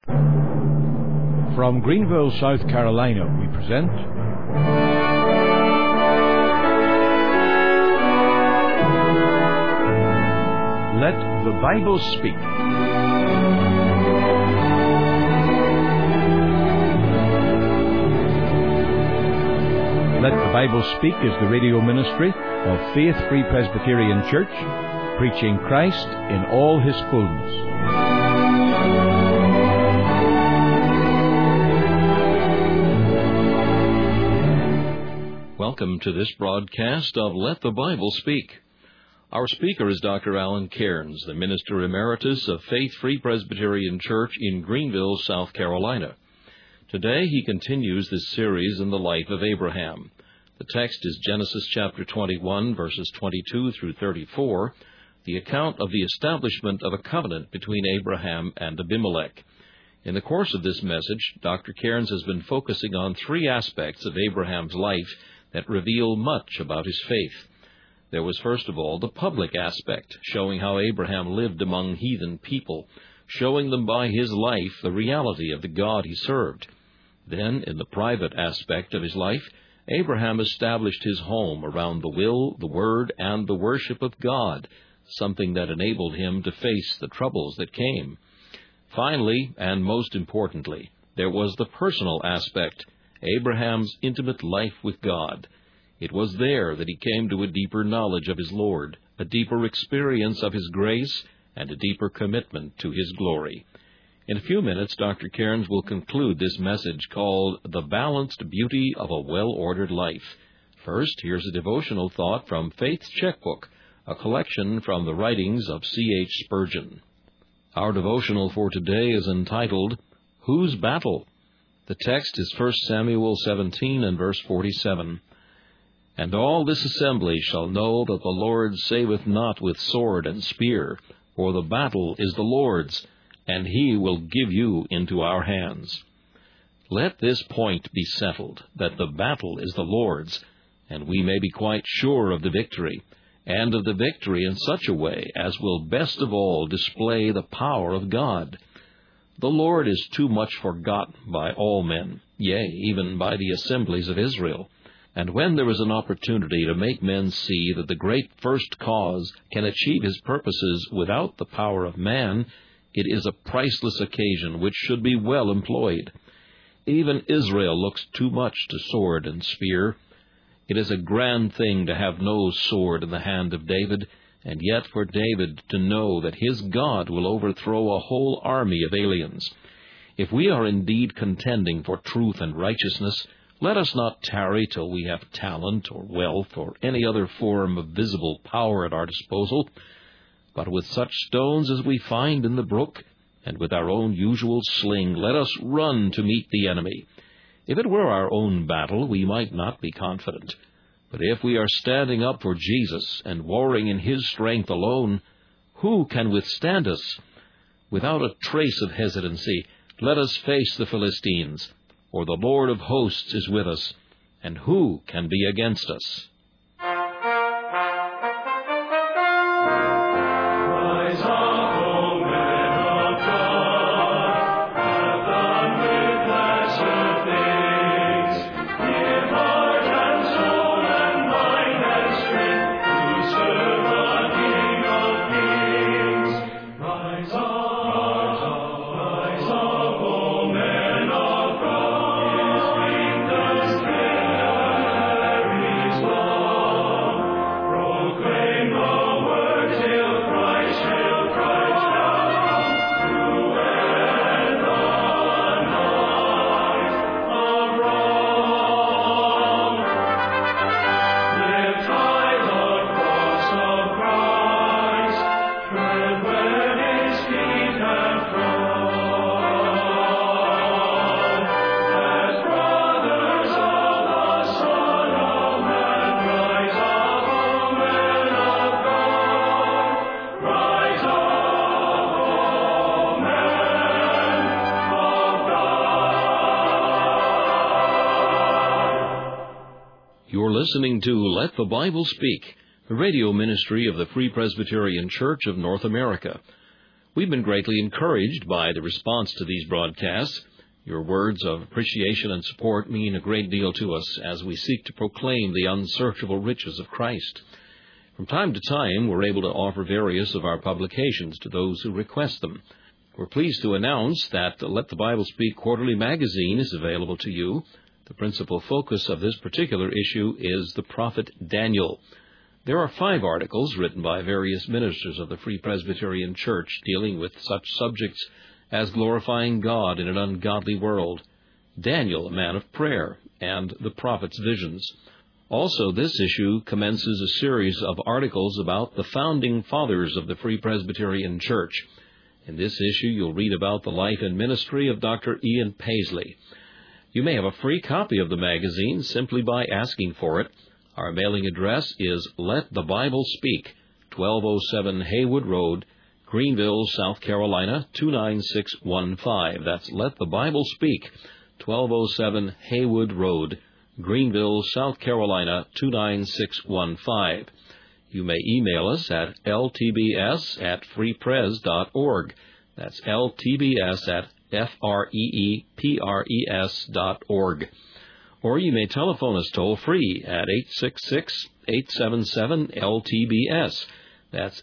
From Greenville, South Carolina, we present Let the Bible Speak. Let the Bible Speak is the radio ministry of Faith Free Presbyterian Church, preaching Christ in all His fullness. Welcome to this broadcast of Let the Bible Speak. Our speaker is Dr. Alan Cairns, the Minister Emeritus of Faith Free Presbyterian Church in Greenville, South Carolina. Today he continues this series in the life of Abraham. The text is Genesis chapter 21, verses 22 through 34, the account of the establishment of a covenant between Abraham and Abimelech. In the course of this message, Dr. Cairns has been focusing on three aspects of Abraham's life that reveal much about his faith. There was, first of all, the public aspect, showing how Abraham lived among heathen people, showing them by his life the reality of the God he served. Then, in the private aspect of his life, Abraham established his home around the will, the word, and the worship of God, something that enabled him to face the troubles that came. Finally, and most importantly, there was the personal aspect, Abraham's intimate life with God. It was there that he came to a deeper knowledge of his Lord, a deeper experience of His grace, and a deeper commitment to His glory. In a few minutes, Dr. Cairns will conclude this message called The Balanced Beauty of a Well-Ordered Life. First, here's a devotional thought from Faith's Checkbook, a collection from the writings of C.H. Spurgeon. Our devotional for today is entitled, Whose Battle? The text is 1 Samuel 17 and verse 47. And all this assembly shall know that the Lord saveth not with sword and spear, for the battle is the Lord's, and He will give you into our hands. Let this point be settled, that the battle is the Lord's, and we may be quite sure of the victory, and of the victory in such a way as will best of all display the power of God. The Lord is too much forgotten by all men, yea, even by the assemblies of Israel. And when there is an opportunity to make men see that the great first cause can achieve His purposes without the power of man, it is a priceless occasion which should be well employed. Even Israel looks too much to sword and spear. It is a grand thing to have no sword in the hand of David, and yet for David to know that his God will overthrow a whole army of aliens. If we are indeed contending for truth and righteousness, let us not tarry till we have talent or wealth or any other form of visible power at our disposal, but with such stones as we find in the brook, and with our own usual sling, let us run to meet the enemy. If it were our own battle, we might not be confident. But if we are standing up for Jesus and warring in His strength alone, who can withstand us? Without a trace of hesitancy, let us face the Philistines, for the Lord of hosts is with us, and who can be against us? You're listening to Let the Bible Speak, the radio ministry of the Free Presbyterian Church of North America. We've been greatly encouraged by the response to these broadcasts. Your words of appreciation and support mean a great deal to us as we seek to proclaim the unsearchable riches of Christ. From time to time, we're able to offer various of our publications to those who request them. We're pleased to announce that Let the Bible Speak Quarterly Magazine is available to you. The principal focus of this particular issue is the prophet Daniel. There are 5 articles written by various ministers of the Free Presbyterian Church dealing with such subjects as glorifying God in an ungodly world, Daniel, a man of prayer, and the prophet's visions. Also, this issue commences a series of articles about the founding fathers of the Free Presbyterian Church. In this issue, you'll read about the life and ministry of Dr. Ian Paisley. You may have a free copy of the magazine simply by asking for it. Our mailing address is Let the Bible Speak, 1207 Haywood Road, Greenville, South Carolina, 29615. That's Let the Bible Speak, 1207 Haywood Road, Greenville, South Carolina, 29615. You may email us at ltbs@freepres.org. That's ltbs@freepres.org. Or you may telephone us toll-free at 866-877-LTBS. That's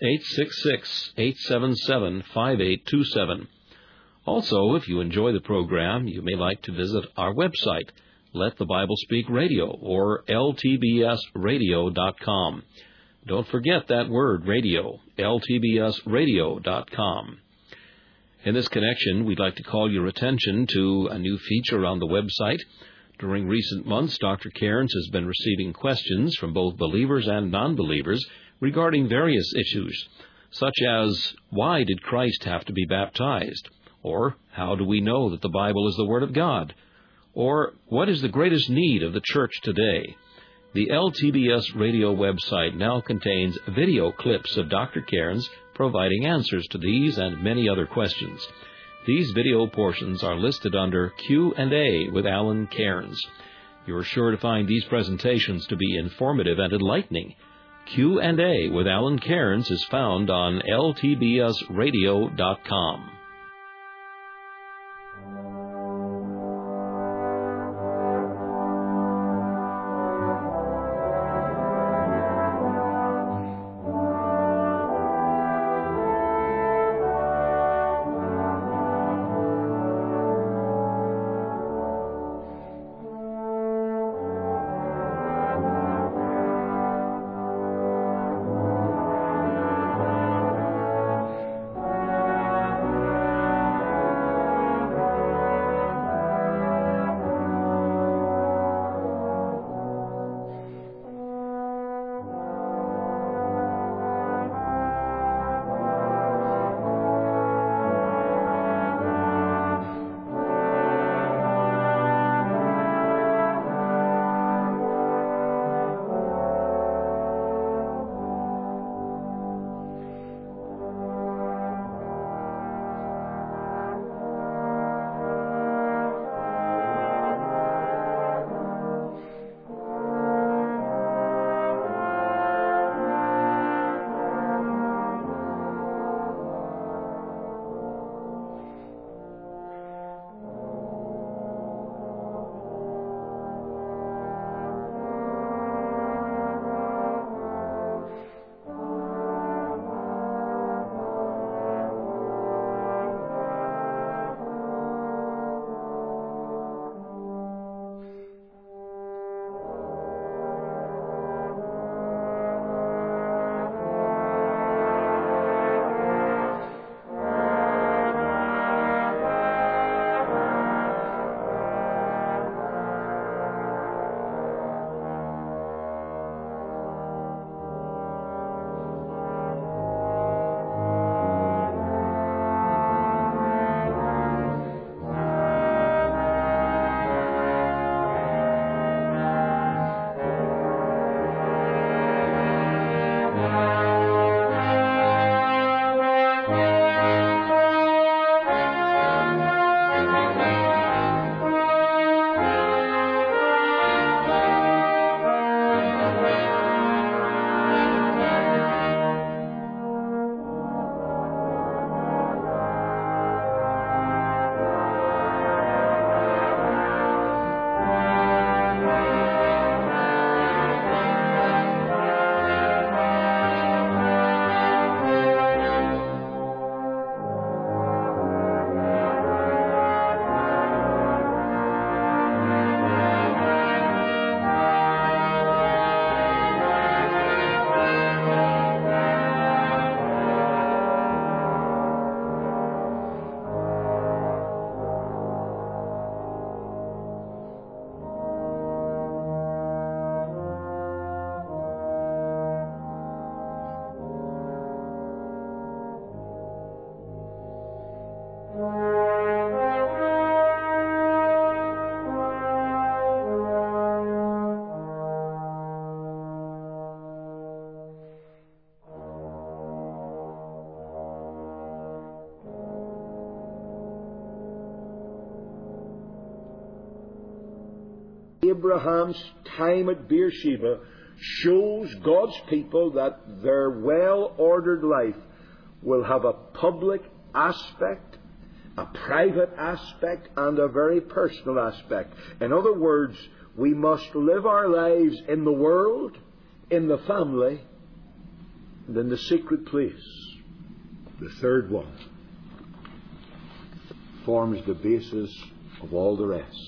866-877-5827. Also, if you enjoy the program, you may like to visit our website, Let the Bible Speak Radio, or ltbsradio.com. Don't forget that word, radio, ltbsradio.com. In this connection, we'd like to call your attention to a new feature on the website. During recent months, Dr. Cairns has been receiving questions from both believers and non-believers regarding various issues, such as, why did Christ have to be baptized? Or, how do we know that the Bible is the Word of God? Or, what is the greatest need of the church today? The LTBS radio website now contains video clips of Dr. Cairns providing answers to these and many other questions. These video portions are listed under Q&A with Alan Cairns. You're sure to find these presentations to be informative and enlightening. Q&A with Alan Cairns is found on ltbsradio.com. Abraham's time at Beersheba shows God's people that their well-ordered life will have a public aspect, a private aspect, and a very personal aspect. In other words, we must live our lives in the world, in the family, and in the secret place. The third one forms the basis of all the rest.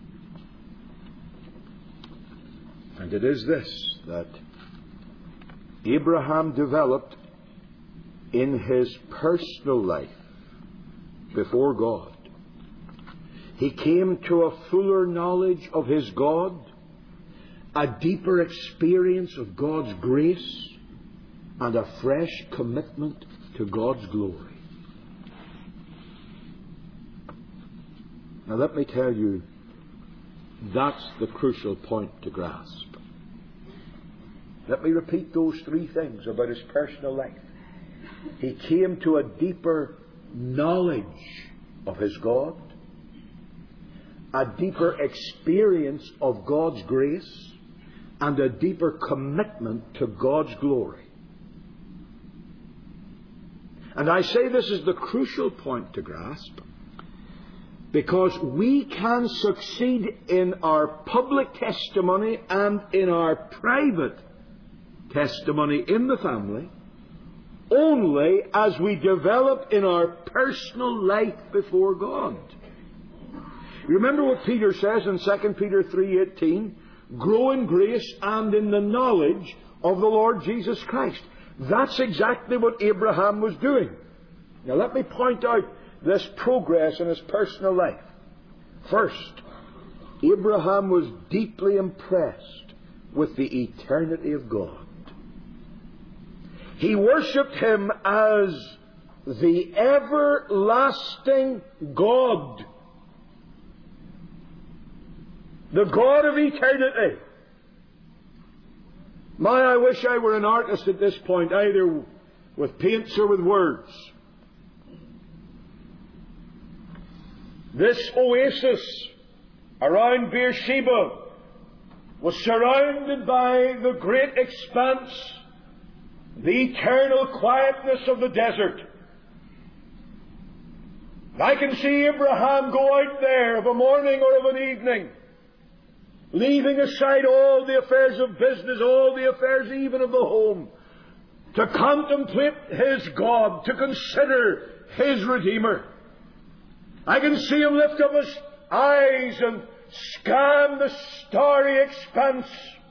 And it is this that Abraham developed in his personal life before God. He came to a fuller knowledge of his God, a deeper experience of God's grace, and a fresh commitment to God's glory. Now let me tell you, that's the crucial point to grasp. Let me repeat those three things about his personal life. He came to a deeper knowledge of his God, a deeper experience of God's grace, and a deeper commitment to God's glory. And I say this is the crucial point to grasp, because we can succeed in our public testimony and in our private testimony in the family only as we develop in our personal life before God. Remember what Peter says in 2 Peter 3:18, grow in grace and in the knowledge of the Lord Jesus Christ. That's exactly what Abraham was doing. Now let me point out this progress in his personal life. First, Abraham was deeply impressed with the eternity of God. He worshipped Him as the everlasting God, the God of eternity. I wish I were an artist at this point, either with paints or with words. This oasis around Beersheba was surrounded by the great expanse, the eternal quietness of the desert. I can see Abraham go out there of a morning or of an evening, leaving aside all the affairs of business, all the affairs even of the home, to contemplate his God, to consider his Redeemer. I can see him lift up his eyes and scan the starry expanse.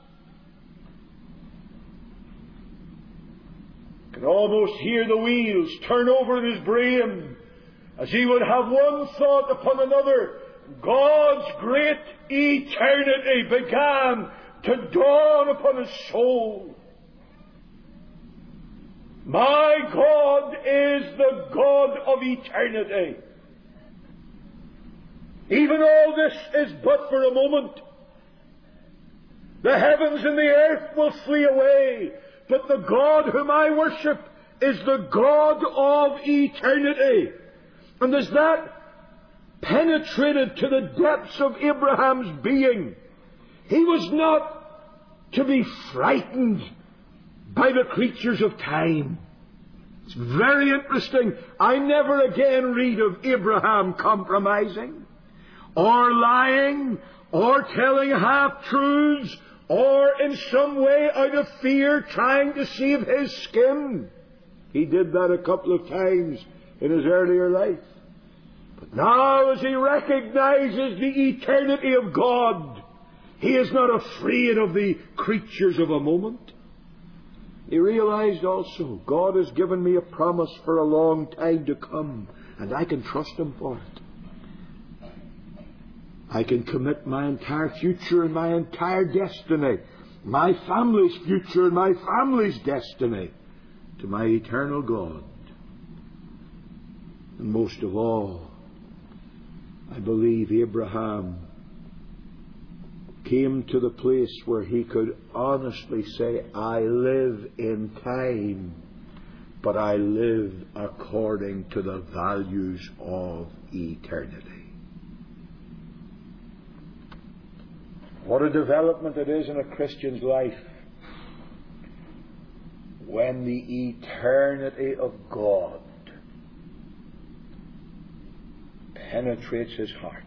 I can almost hear the wheels turn over in his brain as he would have one thought upon another. God's great eternity began to dawn upon his soul. My God is the God of eternity. Even all this is but for a moment. The heavens and the earth will flee away, but the God whom I worship is the God of eternity. And as that penetrated to the depths of Abraham's being, he was not to be frightened by the creatures of time. It's very interesting. I never again read of Abraham compromising, or lying, or telling half-truths, or in some way out of fear trying to save his skin. He did that a couple of times in his earlier life. But now, as he recognizes the eternity of God, he is not afraid of the creatures of a moment. He realized also, God has given me a promise for a long time to come, and I can trust Him for it. I can commit my entire future and my entire destiny, my family's future and my family's destiny, to my eternal God. And most of all, I believe Abraham came to the place where he could honestly say, I live in time, but I live according to the values of eternity. What a development it is in a Christian's life when the eternity of God penetrates his heart.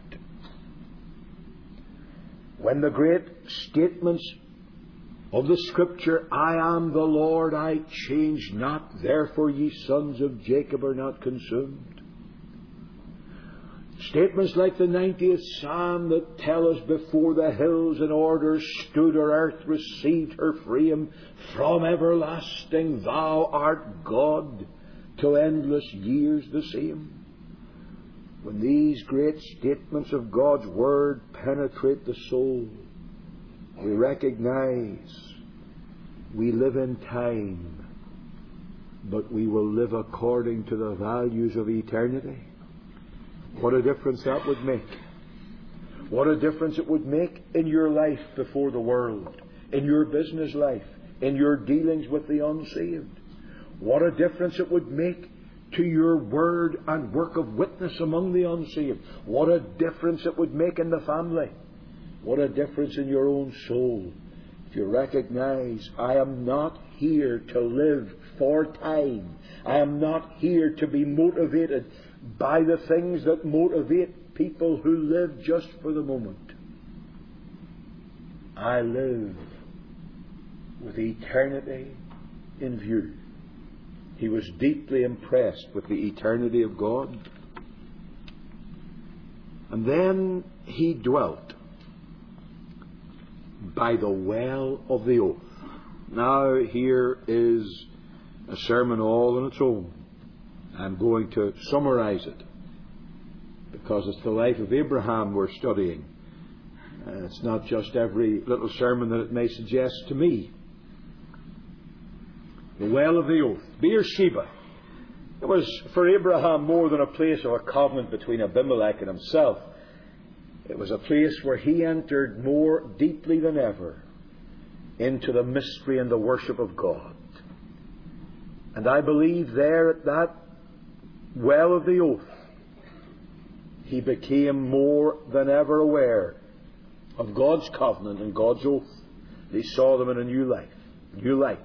When the great statements of the Scripture, I am the Lord, I change not, therefore ye sons of Jacob are not consumed. Statements like the 90th Psalm that tell us before the hills in order stood, or earth received her frame, from everlasting thou art God, to endless years the same. When these great statements of God's Word penetrate the soul, we recognize we live in time, but we will live according to the values of eternity. What a difference that would make. What a difference it would make in your life before the world, in your business life, in your dealings with the unsaved. What a difference it would make to your word and work of witness among the unsaved. What a difference it would make in the family. What a difference in your own soul. If you recognize, I am not here to live for time. I am not here to be motivated by the things that motivate people who live just for the moment. I live with eternity in view. He was deeply impressed with the eternity of God. And then he dwelt by the well of the oath. Now here is a sermon all on its own. I'm going to summarize it because it's the life of Abraham we're studying. It's not just every little sermon that it may suggest to me. The well of the oath, Beersheba. It was for Abraham more than a place of a covenant between Abimelech and himself. It was a place where he entered more deeply than ever into the mystery and the worship of God. And I believe there at that well of the oath, he became more than ever aware of God's covenant and God's oath. He saw them in a new light.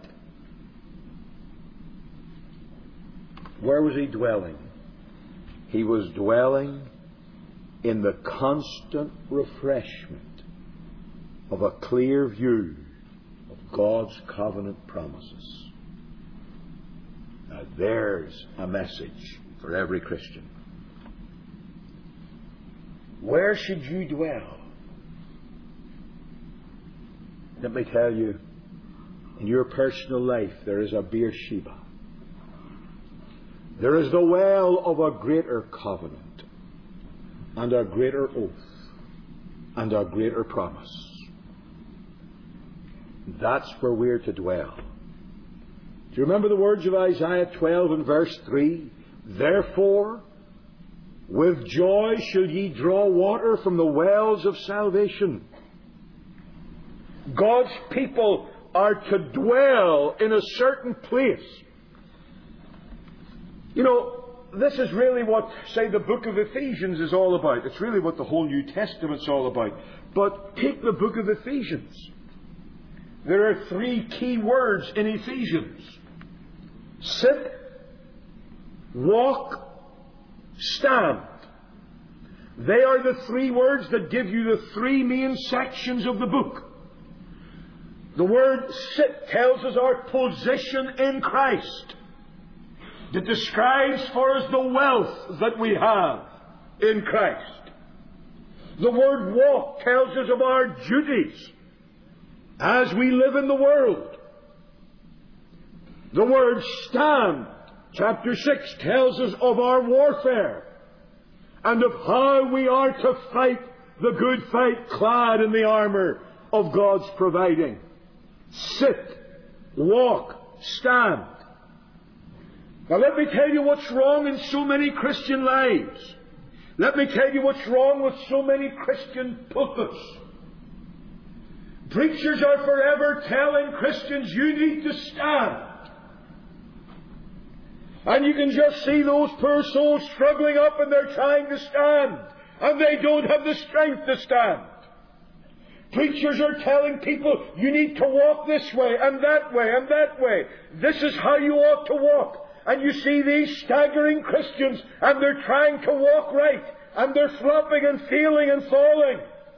Where was he dwelling? He was dwelling in the constant refreshment of a clear view of God's covenant promises. Now there's a message for every Christian. Where should you dwell? Let me tell you, in your personal life there is a Beersheba. There is the well of a greater covenant and a greater oath and a greater promise. That's where we're to dwell. Do you remember the words of Isaiah 12 and verse 3? Therefore, with joy shall ye draw water from the wells of salvation. God's people are to dwell in a certain place. You know, this is really what, say, the book of Ephesians is all about. It's really what the whole New Testament's all about. But take the book of Ephesians. There are 3 key words in Ephesians. Sit, walk, stand. They are the 3 words that give you the 3 main sections of the book. The word sit tells us our position in Christ. It describes for us the wealth that we have in Christ. The word walk tells us of our duties as we live in the world. The word stand, chapter 6, tells us of our warfare and of how we are to fight the good fight clad in the armour of God's providing. Sit, walk, stand. Now let me tell you what's wrong in so many Christian lives. Let me tell you what's wrong with so many Christian pulpits. Preachers are forever telling Christians, you need to stand. And you can just see those poor souls struggling up and they're trying to stand. And they don't have the strength to stand. Preachers are telling people, you need to walk this way and that way and that way. This is how you ought to walk. And you see these staggering Christians, and they're trying to walk right, and they're flopping and feeling and falling.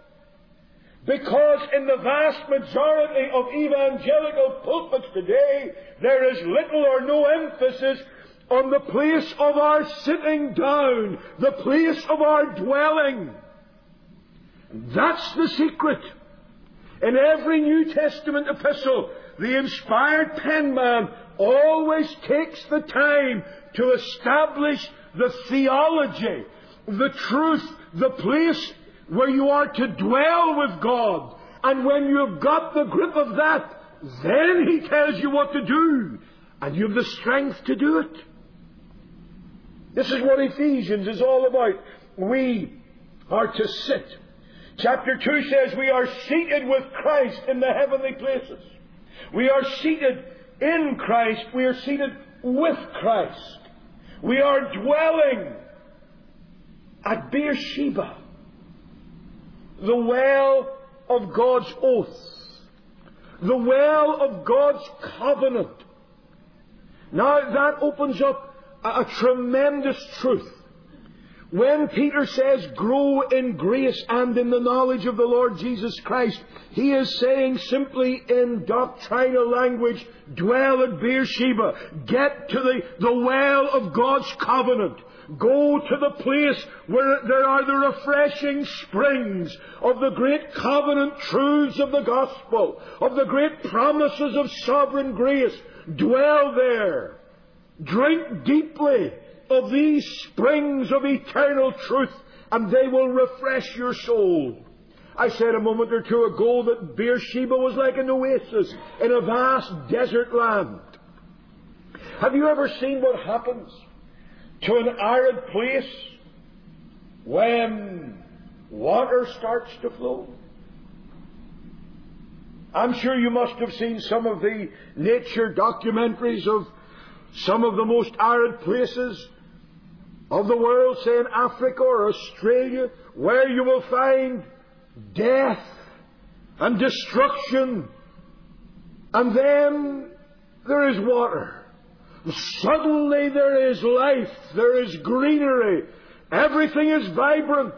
Because in the vast majority of evangelical pulpits today, there is little or no emphasis on the place of our sitting down, the place of our dwelling. That's the secret. In every New Testament epistle, the inspired penman always takes the time to establish the theology, the truth, the place where you are to dwell with God. And when you've got the grip of that, then He tells you what to do. And you have the strength to do it. This is what Ephesians is all about. We are to sit. Chapter 2 says we are seated with Christ in the heavenly places. We are seated in Christ. We are seated with Christ. We are dwelling at Beersheba, the well of God's oath, the well of God's covenant. Now that opens up a tremendous truth. When Peter says, grow in grace and in the knowledge of the Lord Jesus Christ, he is saying simply in doctrinal language, dwell at Beersheba. Get to the well of God's covenant. Go to the place where there are the refreshing springs of the great covenant truths of the gospel, of the great promises of sovereign grace. Dwell there. Drink deeply of these springs of eternal truth, and they will refresh your soul. I said a moment or two ago that Beersheba was like an oasis in a vast desert land. Have you ever seen what happens to an arid place when water starts to flow? I'm sure you must have seen some of the nature documentaries of some of the most arid places of the world, say in Africa or Australia, where you will find death and destruction, and then there is water. Suddenly there is life, there is greenery, everything is vibrant.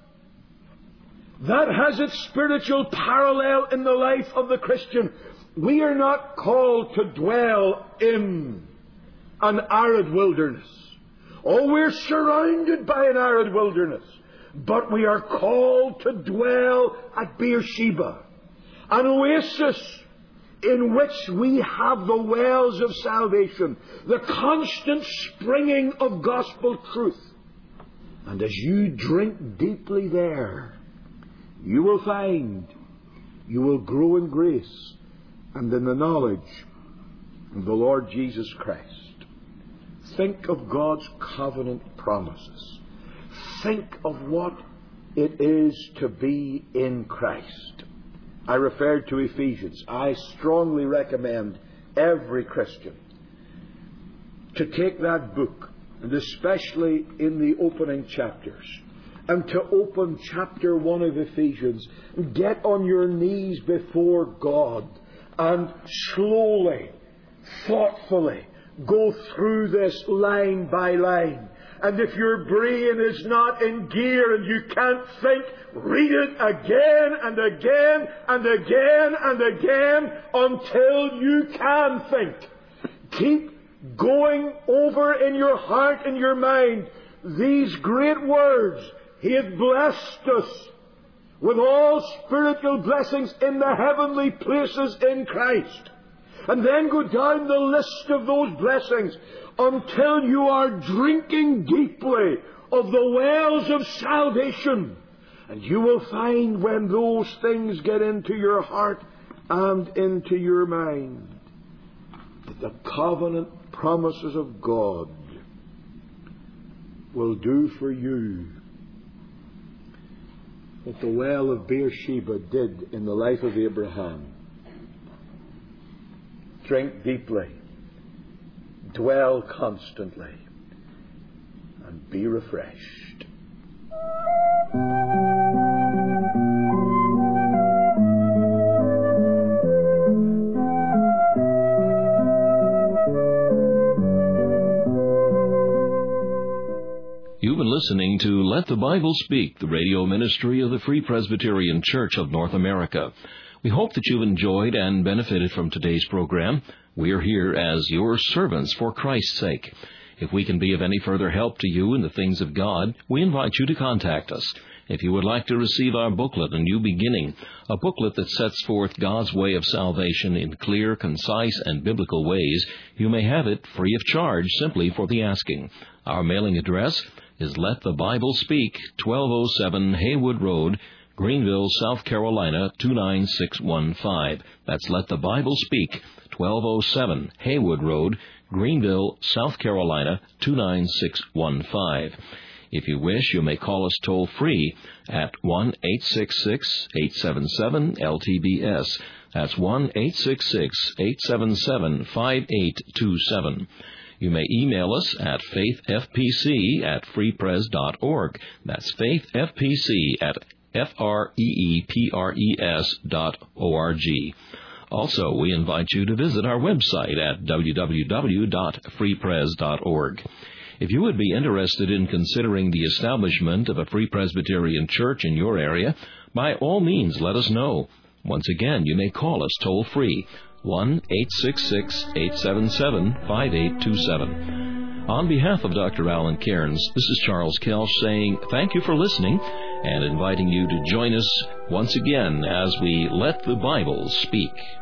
That has its spiritual parallel in the life of the Christian. We are not called to dwell in an arid wilderness. Oh, we're surrounded by an arid wilderness. But we are called to dwell at Beersheba, an oasis in which we have the wells of salvation, the constant springing of gospel truth. And as you drink deeply there, you will find you will grow in grace and in the knowledge of the Lord Jesus Christ. Think of God's covenant promises. Think of what it is to be in Christ. I referred to Ephesians. I strongly recommend every Christian to take that book, and especially in the opening chapters, and to open chapter 1 of Ephesians, and get on your knees before God and slowly, thoughtfully go through this line by line. And if your brain is not in gear and you can't think, read it again and again and again and again until you can think. Keep going over in your heart and your mind these great words. He hath blessed us with all spiritual blessings in the heavenly places in Christ. And then go down the list of those blessings until you are drinking deeply of the wells of salvation. And you will find when those things get into your heart and into your mind that the covenant promises of God will do for you what the well of Beersheba did in the life of Abraham. Drink deeply, dwell constantly, and be refreshed. listening to Let the Bible Speak, the radio ministry of the Free Presbyterian Church of North America. We hope that you've enjoyed and benefited from today's program. We are here as your servants for Christ's sake. If we can be of any further help to you in the things of God, we invite you to contact us. If you would like to receive our booklet, A New Beginning, a booklet that sets forth God's way of salvation in clear, concise, and biblical ways, you may have it free of charge simply for the asking. Our mailing address is Let the Bible Speak, 1207 Haywood Road, Greenville, South Carolina, 29615. That's Let the Bible Speak, 1207 Haywood Road, Greenville, South Carolina, 29615. If you wish, you may call us toll-free at 1-866-877-LTBS. That's 1-866-877-5827. You may email us at faithfpc@freepres.org. That's faithfpc@freepres.org. Also, we invite you to visit our website at www.freepres.org. If you would be interested in considering the establishment of a Free Presbyterian Church in your area, by all means let us know. Once again, you may call us toll-free, 1-866-877-5827. On behalf of Dr. Alan Cairns, this is Charles Kelch saying thank you for listening and inviting you to join us once again as we Let the Bible Speak.